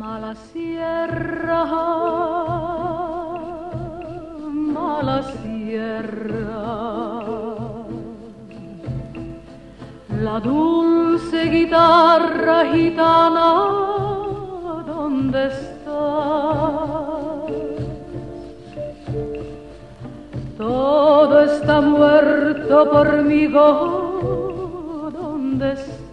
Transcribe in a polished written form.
Mala sierra, mala sierra, la dulce guitarra gitana, ¿dónde estás? Todo está muerto por mi voz, ¿dónde estás?